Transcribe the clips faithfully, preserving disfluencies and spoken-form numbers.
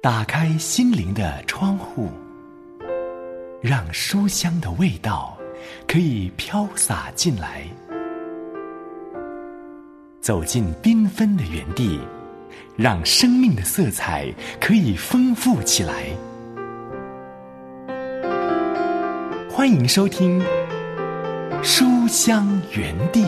打开心灵的窗户，让书香的味道可以飘洒进来。走进缤纷的园地，让生命的色彩可以丰富起来。欢迎收听书香园地。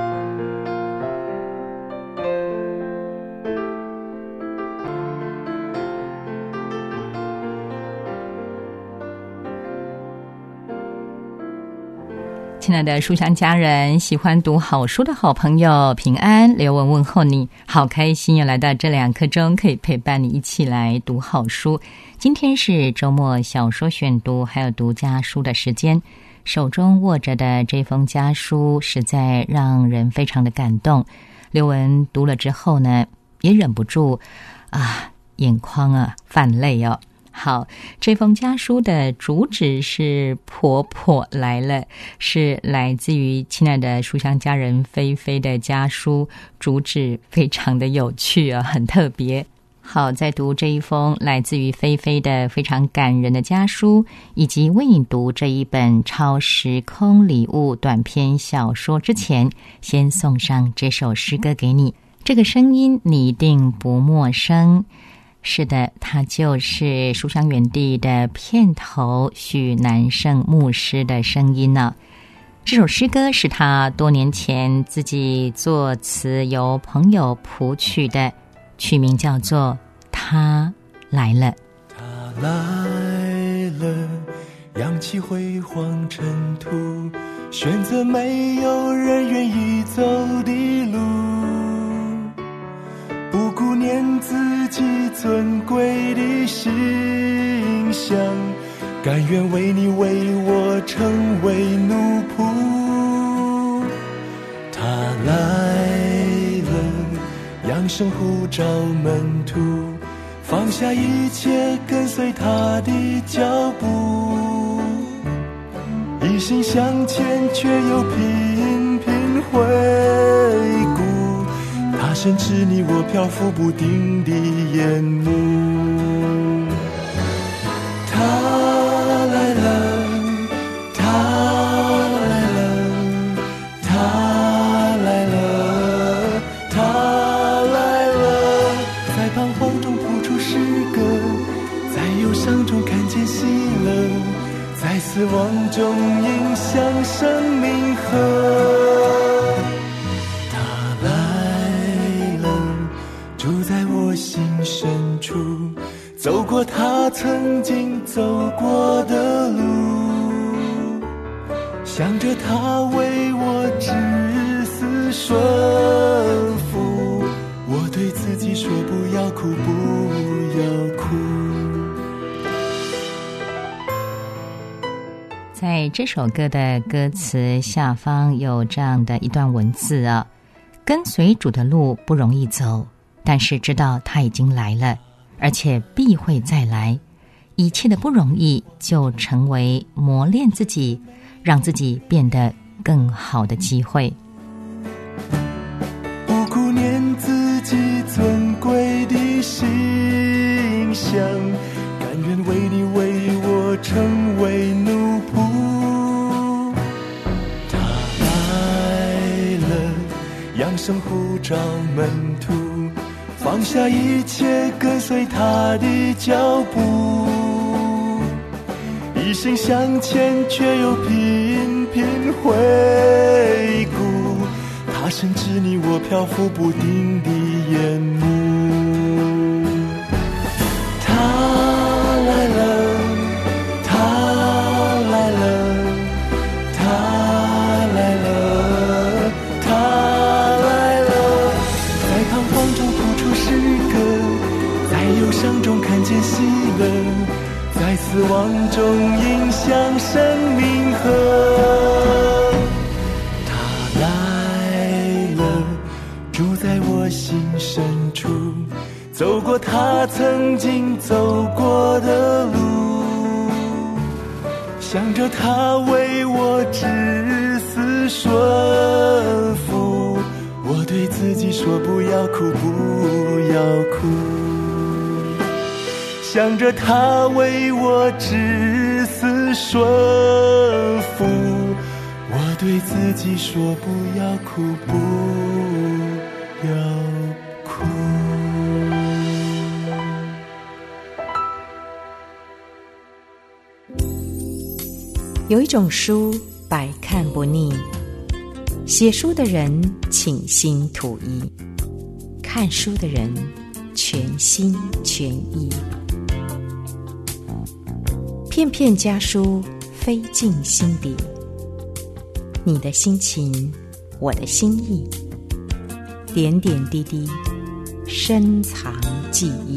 亲爱的书香家人，喜欢读好书的好朋友，平安，刘文问候你，好开心又来到这两刻钟，可以陪伴你一起来读好书。今天是周末小说选读还有读家书的时间，手中握着的这封家书实在让人非常的感动。刘文读了之后呢，也忍不住啊，眼眶啊泛泪哦。好，这封家书的主旨是婆婆来了，是来自于亲爱的书香家人菲菲的家书，主旨非常的有趣啊，很特别。好，在读这一封来自于菲菲的非常感人的家书，以及为你读这一本超时空礼物短篇小说之前，先送上这首诗歌给你。这个声音你一定不陌生，是的，它就是书香园地的片头许南胜牧师的声音呢。这首诗歌是他多年前自己作词，由朋友谱曲的，曲名叫做《他来了》。 他来了，扬起辉煌尘土，选择没有人愿意走的路，不顾念自己尊贵的形象，甘愿为你为我成为奴仆。他来了，扬声呼召门徒，放下一切跟随他的脚步，一心向前却又频频回顾，他深知你我漂浮不定的眼目。他来了，他来了，他来了，他来了，在彷徨中谱出诗歌，在忧伤中看见喜乐，在死亡中迎向生命河。住在我心深处，走过他曾经走过的路，想着他为我至死顺服，我对自己说不要哭，不要哭。 在这首歌的歌词下方有这样的一段文字啊，跟随主的路不容易走，但是知道他已经来了，而且必会再来，一切的不容易就成为磨练自己，让自己变得更好的机会。 不顾念自己尊贵的形象，甘愿为你为我成为奴仆。他来了，扬声呼召门徒，放下一切跟随他的脚步，一心向前却又频频回顾，他深知你我漂浮不定的眼目。他来了，他来了，他来了，他来了，在彷徨中谱出诗歌，在忧伤中看见喜乐，在死亡中迎向生命河。他来了，住在我心深处，走过他曾经走过的路，想着他为我至死顺服，我对自己说不要哭，不要哭。 想着他为我至死顺服，我对自己说不要哭，不要哭。 有一种书百看不腻，写书的人倾心吐意，看书的人全心全意。片片家书飞进心底，你的心情，我的心意，点点滴滴深藏记忆。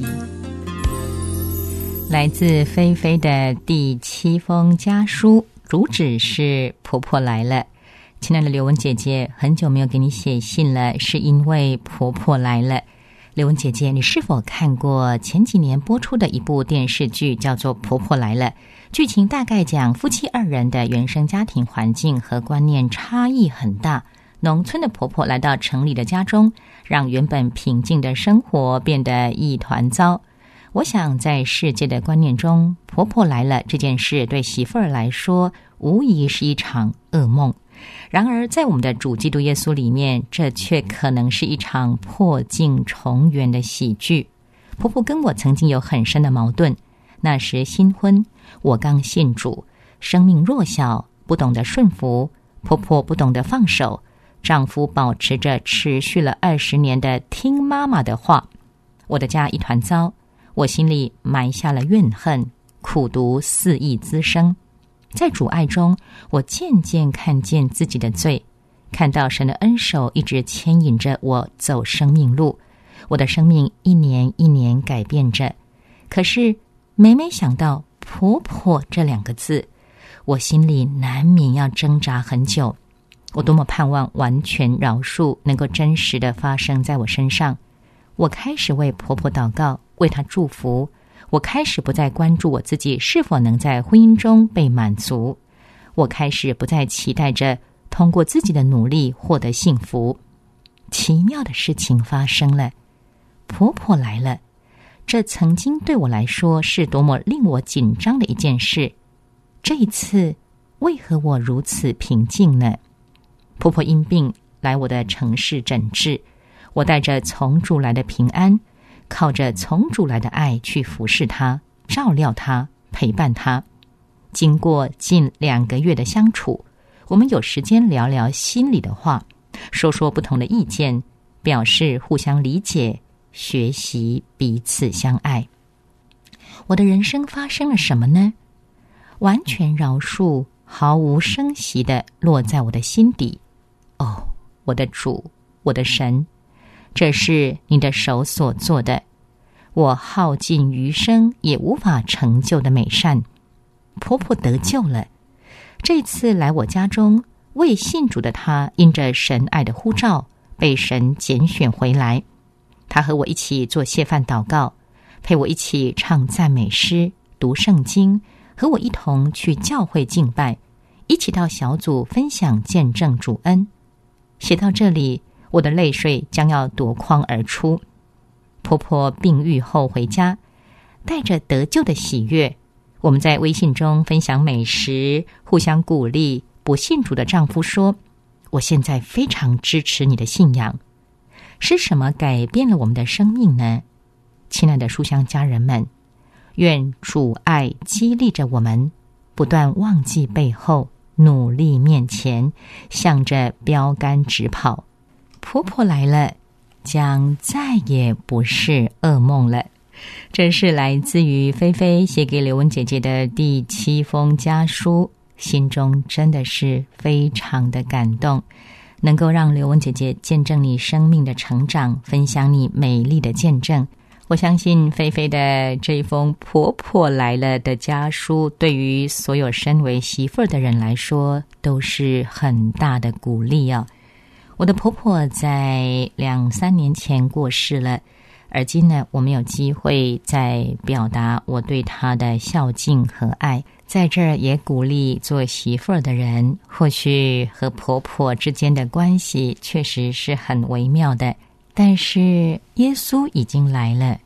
来自菲菲的第七封家书，主旨是婆婆来了。亲爱的刘文姐姐，很久没有给你写信了，是因为婆婆来了。刘文姐姐，你是否看过前几年播出的一部电视剧，叫做《婆婆来了》？剧情大概讲夫妻二人的原生家庭环境和观念差异很大，农村的婆婆来到城里的家中，让原本平静的生活变得一团糟。我想在世界的观念中，婆婆来了这件事对媳妇儿来说无疑是一场噩梦，然而在我们的主基督耶稣里面，这却可能是一场破镜重圆的喜剧。婆婆跟我曾经有很深的矛盾，那时新婚，我刚信主，生命弱小，不懂得顺服，婆婆不懂得放手，丈夫保持着持续了二十年的听妈妈的话，我的家一团糟，我心里埋下了怨恨，苦毒肆意滋生。在主爱中，我渐渐看见自己的罪，看到神的恩手一直牵引着我走生命路，我的生命一年一年改变着。可是每每想到婆婆这两个字，我心里难免要挣扎很久。我多么盼望完全饶恕能够真实的发生在我身上。我开始为婆婆祷告，为她祝福。我开始不再关注我自己是否能在婚姻中被满足，我开始不再期待着通过自己的努力获得幸福。奇妙的事情发生了，婆婆来了。这曾经对我来说是多么令我紧张的一件事，这一次为何我如此平静呢？婆婆因病来我的城市诊治，我带着从主来的平安，靠着从主来的爱去服侍她，照料她，陪伴她。经过近两个月的相处，我们有时间聊聊心里的话，说说不同的意见，表示互相理解，学习彼此相爱。我的人生发生了什么呢？完全饶恕毫无声息地落在我的心底。哦，我的主，我的神，这是你的手所做的，我耗尽余生也无法成就的美善。婆婆得救了，这次来我家中，未信主的她因着神爱的呼召被神拣选回来。她和我一起做谢饭祷告，陪我一起唱赞美诗，读圣经，和我一同去教会敬拜，一起到小组分享见证主恩。写到这里，我的泪水将要夺眶而出。婆婆病愈后回家，带着得救的喜悦，我们在微信中分享美食，互相鼓励。不信主的丈夫说，我现在非常支持你的信仰。是什么改变了我们的生命呢？亲爱的书香家人们，愿主爱激励着我们，不断忘记背后，努力面前，向着标杆直跑。婆婆来了，将再也不是噩梦了。这是来自于菲菲写给刘文姐姐的第七封家书，心中真的是非常的感动，能够让刘文姐姐见证你生命的成长，分享你美丽的见证。我相信菲菲的这一封婆婆来了的家书，对于所有身为媳妇儿的人来说都是很大的鼓励哦。我的婆婆在两三年前过世了，而今呢，我们有机会再表达我对她的孝敬和爱。在这儿也鼓励做媳妇儿的人，或许和婆婆之间的关系确实是很微妙的，但是耶稣已经来了，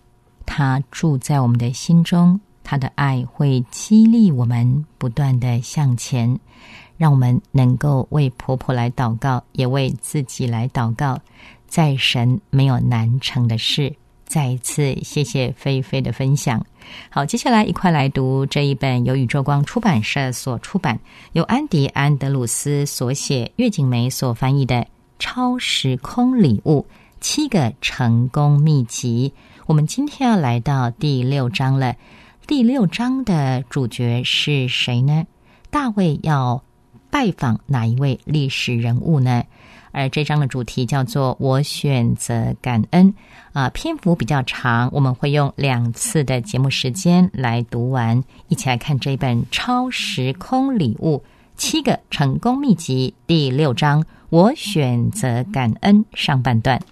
他住在我们的心中，他的爱会激励我们不断的向前，让我们能够为婆婆来祷告，也为自己来祷告，在神没有难成的事。再一次谢谢菲菲的分享。好，接下来一块来读这一本由宇宙光出版社所出版，由安迪·安德鲁斯所写，岳景梅所翻译的《超时空礼物：七个成功秘籍》。我们今天要来到第六章了。第六章的主角是谁呢？大卫要拜访哪一位历史人物呢？而这章的主题叫做我选择感恩啊、呃，篇幅比较长，我们会用两次的节目时间来读完。一起来看这本超时空礼物七个成功秘籍第六章我选择感恩上半段。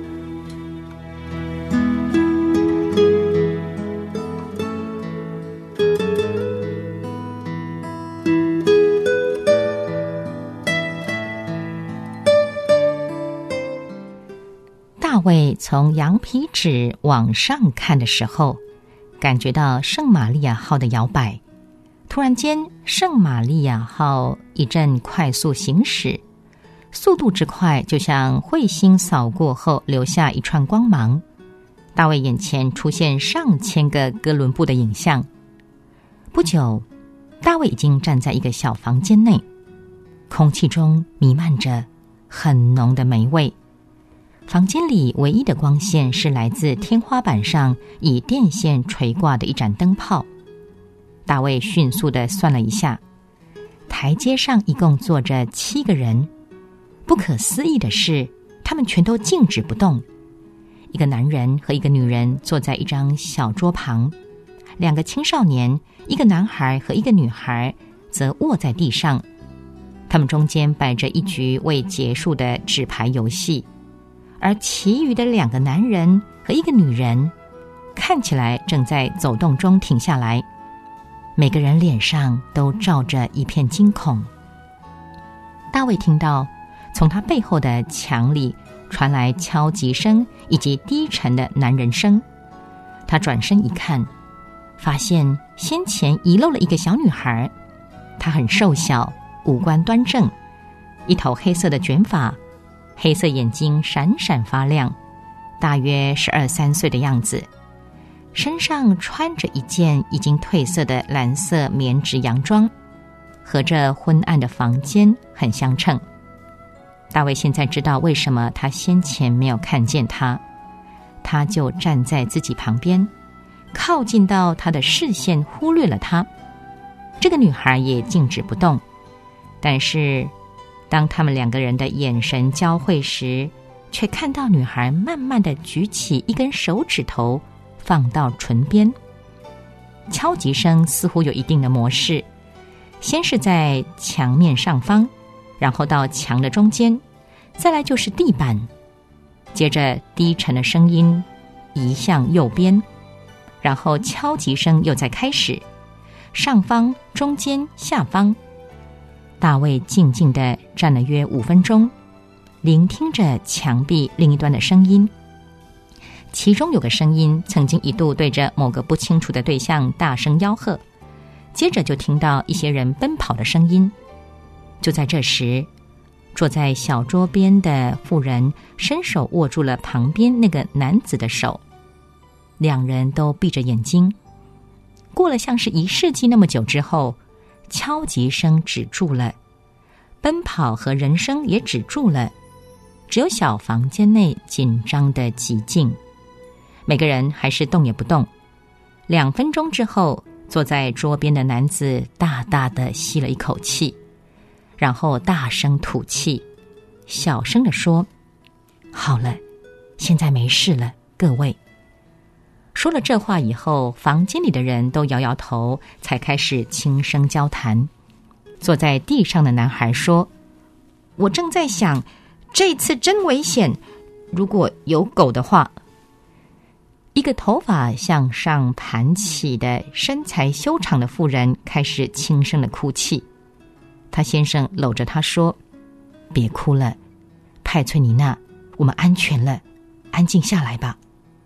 大卫从羊皮纸往上看的时候，感觉到圣玛利亚号的摇摆。突然间，圣玛利亚号一阵快速行驶，速度之快，就像彗星扫过后留下一串光芒。大卫眼前出现上千个哥伦布的影像。不久，大卫已经站在一个小房间内，空气中弥漫着很浓的霉味。房间里唯一的光线是来自天花板上以电线垂挂的一盏灯泡。大卫迅速地算了一下，台阶上一共坐着七个人。不可思议的是，他们全都静止不动。一个男人和一个女人坐在一张小桌旁，两个青少年，一个男孩和一个女孩则卧在地上。他们中间摆着一局未结束的纸牌游戏，而其余的两个男人和一个女人看起来正在走动中停下来，每个人脸上都罩着一片惊恐。大卫听到从他背后的墙里传来敲击声以及低沉的男人声。他转身一看，发现先前遗漏了一个小女孩。她很瘦小，五官端正，一头黑色的卷发，黑色眼睛闪闪发亮，大约十二三岁的样子，身上穿着一件已经褪色的蓝色棉质洋装，和这昏暗的房间很相称。大卫现在知道为什么他先前没有看见他，他就站在自己旁边，靠近到他的视线，忽略了他。这个女孩也静止不动，但是当他们两个人的眼神交汇时，却看到女孩慢慢地举起一根手指头放到唇边。敲击声似乎有一定的模式，先是在墙面上方，然后到墙的中间，再来就是地板，接着低沉的声音移向右边，然后敲击声又再开始，上方、中间、下方。大卫静静地站了约五分钟，聆听着墙壁另一端的声音。其中有个声音曾经一度对着某个不清楚的对象大声吆喝，接着就听到一些人奔跑的声音。就在这时，坐在小桌边的妇人伸手握住了旁边那个男子的手，两人都闭着眼睛。过了像是一世纪那么久之后，敲击声止住了，奔跑和人声也止住了，只有小房间内紧张的寂静，每个人还是动也不动。两分钟之后，坐在桌边的男子大大的吸了一口气，然后大声吐气，小声地说：好了，现在没事了，各位。说了这话以后，房间里的人都摇摇头，才开始轻声交谈。坐在地上的男孩说：我正在想，这次真危险，如果有狗的话。一个头发向上盘起的身材修长的妇人开始轻声的哭泣。他先生搂着她说：别哭了，派翠妮娜，我们安全了，安静下来吧。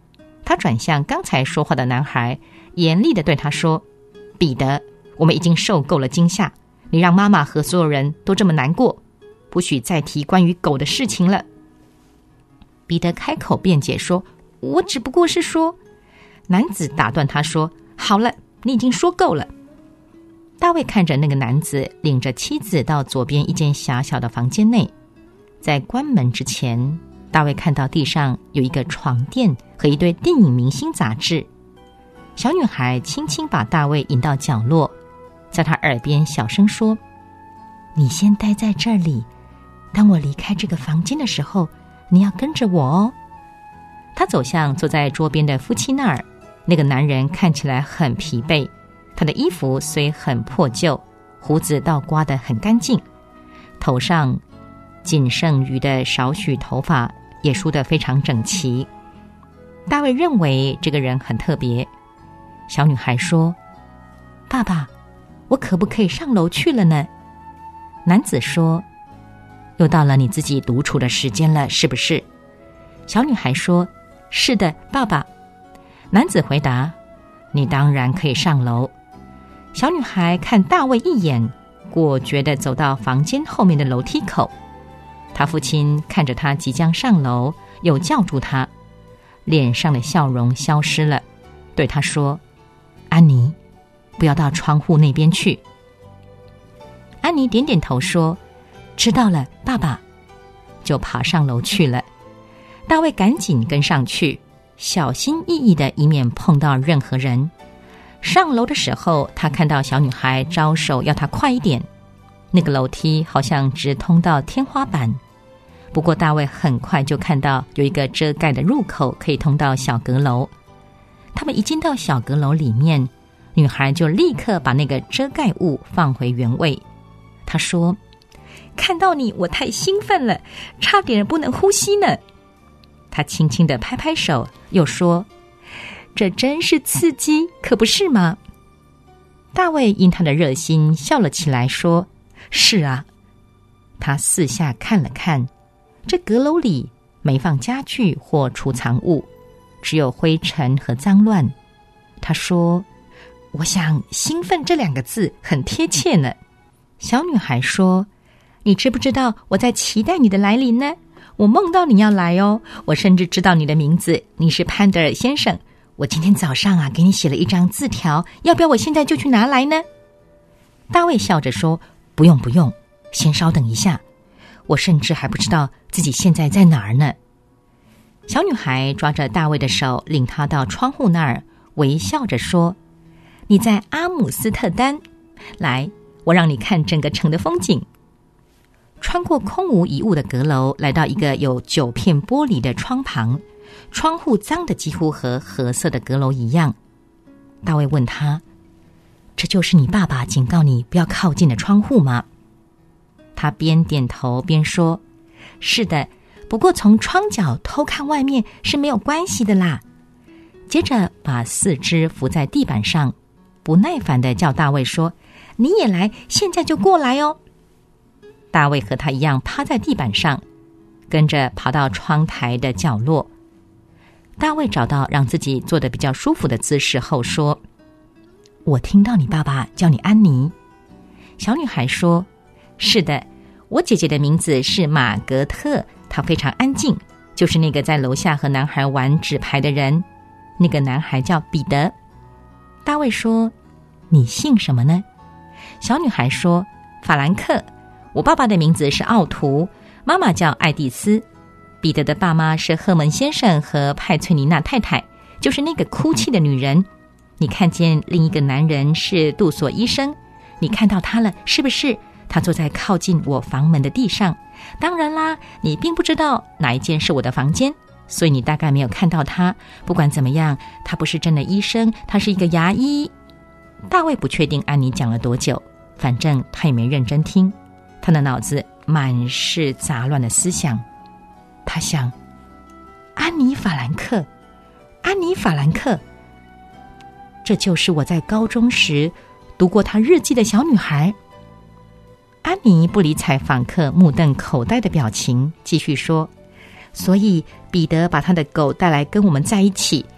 他转向刚才说话的男孩，严厉地对他说：彼得，我们已经受够了惊吓，你让妈妈和所有人都这么难过，不许再提关于狗的事情了。彼得开口辩解说：我只不过是说……男子打断他说：好了，你已经说够了。大卫看着那个男子领着妻子到左边一间狭小的房间内，在关门之前，大卫看到地上有一个床垫和一堆电影明星杂志。小女孩轻轻把大卫引到角落，在他耳边小声说：你先待在这里，当我离开这个房间的时候，你要跟着我哦。他走向坐在桌边的夫妻那儿，那个男人看起来很疲惫，他的衣服虽很破旧，胡子倒刮得很干净，头上仅剩余的少许头发也梳得非常整齐。大卫认为这个人很特别。小女孩说：爸爸，我可不可以上楼去了呢？男子说：又到了你自己独处的时间了，是不是？小女孩说：是的，爸爸。男子回答：你当然可以上楼。小女孩看大卫一眼，果决地走到房间后面的楼梯口。她父亲看着她即将上楼，又叫住她，脸上的笑容消失了，对她说：安妮，不要到窗户那边去。安妮点点头说：知道了，爸爸，就爬上楼去了。大卫赶紧跟上去，小心翼翼的，以免碰到任何人。上楼的时候，他看到小女孩招手要他快一点，那个楼梯好像直通到天花板。不过大卫很快就看到有一个遮盖的入口可以通到小阁楼。他们一进到小阁楼里面，女孩就立刻把那个遮盖物放回原位。她说：看到你我太兴奋了，差点不能呼吸呢。她轻轻地拍拍手，又说：这真是刺激，可不是吗？大卫因他的热心笑了起来，说：是啊。他四下看了看，这阁楼里没放家具或储藏物，只有灰尘和脏乱。他说：我想兴奋这两个字很贴切呢。小女孩说：你知不知道我在期待你的来临呢？我梦到你要来哦，我甚至知道你的名字，你是潘德尔先生。我今天早上啊给你写了一张字条，要不要我现在就去拿来呢？大卫笑着说：不用不用，先稍等一下，我甚至还不知道自己现在在哪儿呢。小女孩抓着大卫的手，领他到窗户那儿，微笑着说：你在阿姆斯特丹，来，我让你看整个城的风景。穿过空无一物的阁楼，来到一个有九片玻璃的窗旁，窗户脏得几乎和褐色的阁楼一样。大卫问他：这就是你爸爸警告你不要靠近的窗户吗？他边点头边说：是的，不过从窗角偷看外面是没有关系的啦。接着把四肢扶在地板上，不耐烦地叫大卫说：你也来，现在就过来哦。大卫和他一样趴在地板上，跟着爬到窗台的角落。大卫找到让自己坐得比较舒服的姿势后说：我听到你爸爸叫你安妮。小女孩说：是的，我姐姐的名字是玛格特，她非常安静，就是那个在楼下和男孩玩纸牌的人。那个男孩叫彼得。大卫说：你姓什么呢？小女孩说：法兰克。我爸爸的名字是奥图，妈妈叫爱丽丝。彼得的爸妈是赫门先生和派翠妮娜太太，就是那个哭泣的女人。你看见另一个男人是杜索医生，你看到他了是不是？他坐在靠近我房门的地上。当然啦，你并不知道哪一间是我的房间，所以你大概没有看到他。不管怎么样，他不是真的医生，他是一个牙医。大卫不确定安妮讲了多久，反正他也没认真听，他的脑子满是杂乱的思想。他想，安妮·法兰克，安妮·法兰克，这就是我在高中时读过她日记的小女孩。安妮不理睬访客目瞪口呆的表情，继续说：所以彼得把他的狗带来跟我们在一起，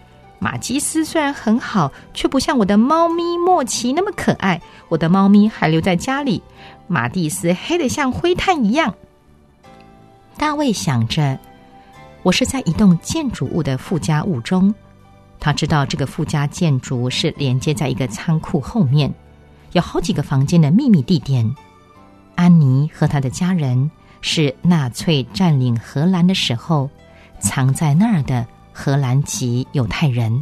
马基斯虽然很好，却不像我的猫咪莫奇那么可爱。我的猫咪还留在家里，马蒂斯黑得像灰炭一样。大卫想着，我是在一栋建筑物的附加物中。他知道这个附加建筑是连接在一个仓库后面，有好几个房间的秘密地点。安妮和她的家人是纳粹占领荷兰的时候藏在那儿的荷兰籍犹太人。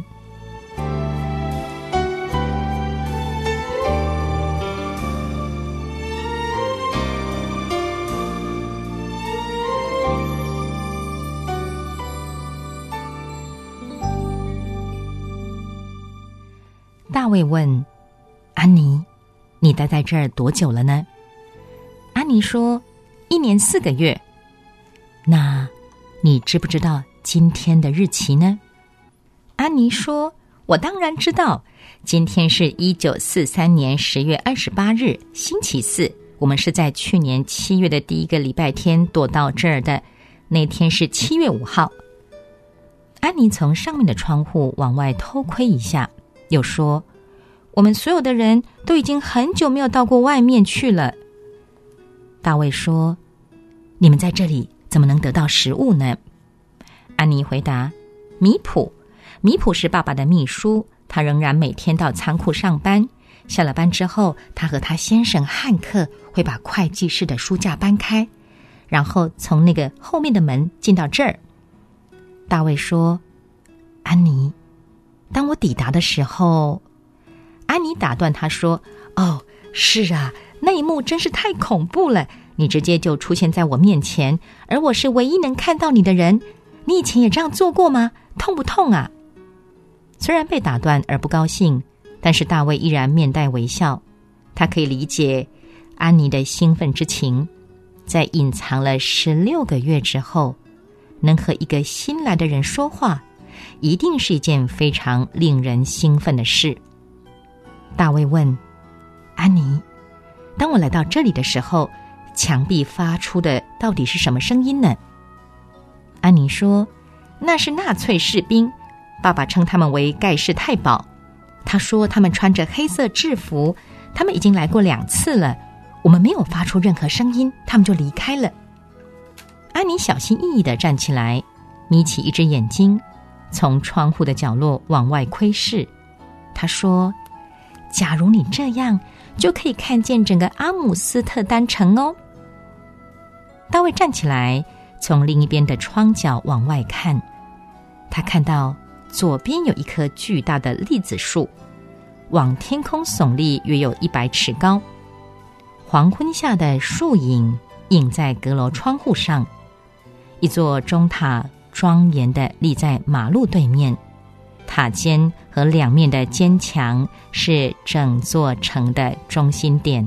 大卫问安妮，你待在这儿多久了呢？安妮说，一年四个月。那你知不知道今天的日期呢？安妮说，我当然知道，今天是一九四三年十月二十八日，星期四。我们是在去年七月的第一个礼拜天躲到这儿的，那天是七月五号。安妮从上面的窗户往外偷窥一下，又说，我们所有的人都已经很久没有到过外面去了。大卫说，你们在这里怎么能得到食物呢？安妮回答，米普米普是爸爸的秘书，他仍然每天到仓库上班，下了班之后，他和他先生汉克会把会计室的书架搬开，然后从那个后面的门进到这儿。大卫说，安妮，当我抵达的时候，安妮打断他说，哦，是啊，那一幕真是太恐怖了，你直接就出现在我面前，而我是唯一能看到你的人。你以前也这样做过吗？痛不痛啊？虽然被打断而不高兴，但是大卫依然面带微笑。他可以理解安妮的兴奋之情，在隐藏了十六个月之后，能和一个新来的人说话，一定是一件非常令人兴奋的事。大卫问安妮，当我来到这里的时候，墙壁发出的到底是什么声音呢？安妮说，那是纳粹士兵，爸爸称他们为盖世太保。他说他们穿着黑色制服，他们已经来过两次了，我们没有发出任何声音，他们就离开了。安妮小心翼翼地站起来，眯起一只眼睛，从窗户的角落往外窥视。她说，假如你这样，就可以看见整个阿姆斯特丹城哦。大卫站起来，从另一边的窗角往外看，他看到左边有一棵巨大的栗子树，往天空耸立约有一百尺高。黄昏下的树影映在阁楼窗户上，一座钟塔庄严地立在马路对面，塔尖和两面的尖墙是整座城的中心点。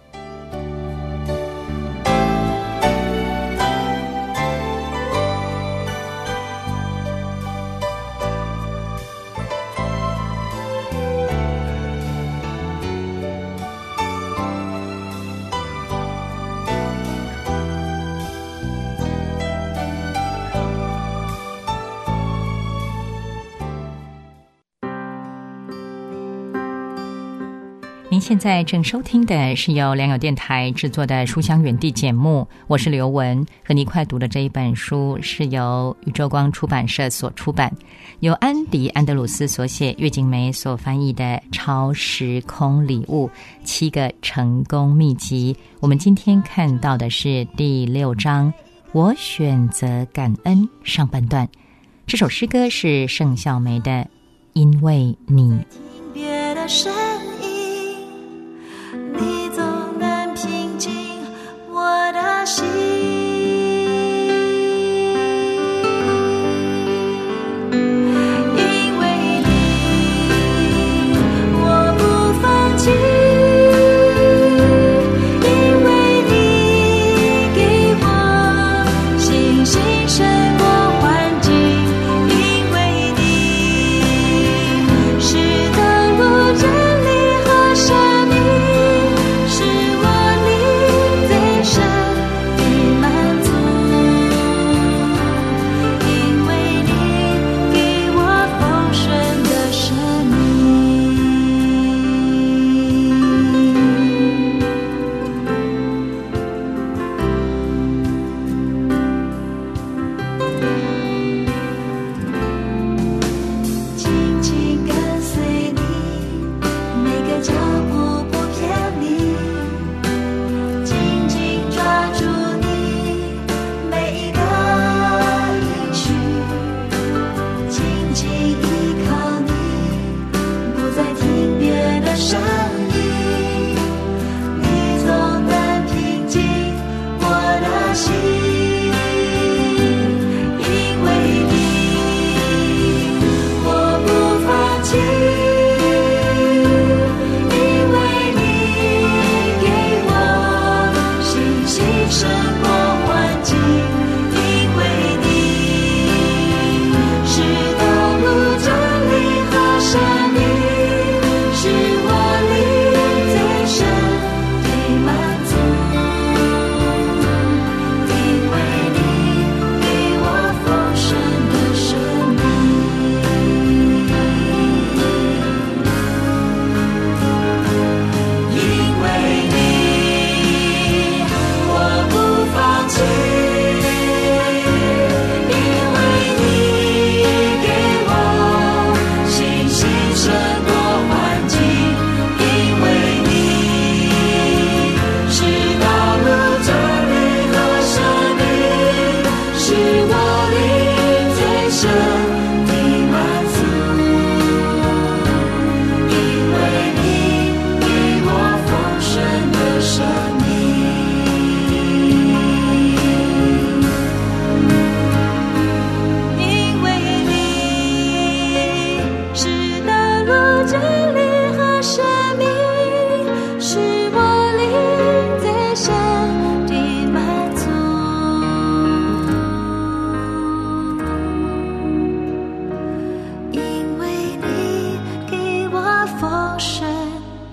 您现在正收听的是由良友电台制作的书香远地节目，我是刘文，和你一块读的这一本书是由宇宙光出版社所出版，由安迪安德鲁斯所写，岳景梅所翻译的《超时空礼物：七个成功秘籍》。我们今天看到的是第六章，我选择感恩上半段。这首诗歌是盛孝梅的《因为你》。 听别的声音，你总能平静我的心，因为你我不放弃，因为你给我信心胜过环境，因为你是道路真理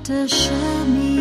的生命。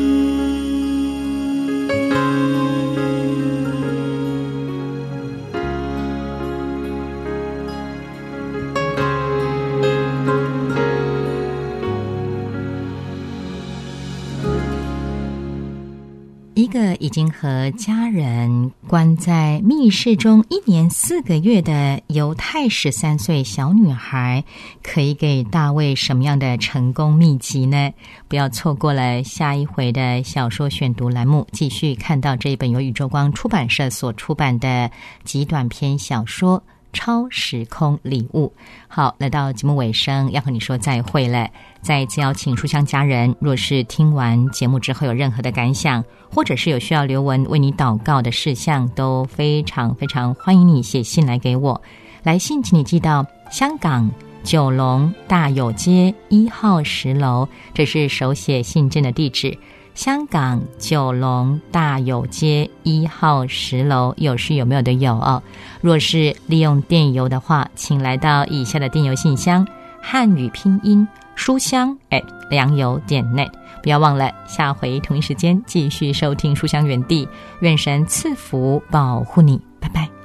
一个已经和家人关在密室中一年四个月的犹太十三岁小女孩，可以给大卫什么样的成功秘籍呢？不要错过了下一回的小说选读栏目，继续看到这一本由宇宙光出版社所出版的极短篇小说超时空礼物。好，来到节目尾声，要和你说再会了。再次邀请书香家人，若是听完节目之后有任何的感想，或者是有需要留文为你祷告的事项，都非常非常欢迎你写信来给我。来信请你寄到香港九龙大有街一号十楼，这是手写信件的地址。香港九龙大有街一号十楼，有是有没有的有哦。若是利用电邮的话，请来到以下的电邮信箱：汉语拼音书香 at 良友点 net。不要忘了下回同一时间继续收听书香园地，愿神赐福保护你，拜拜。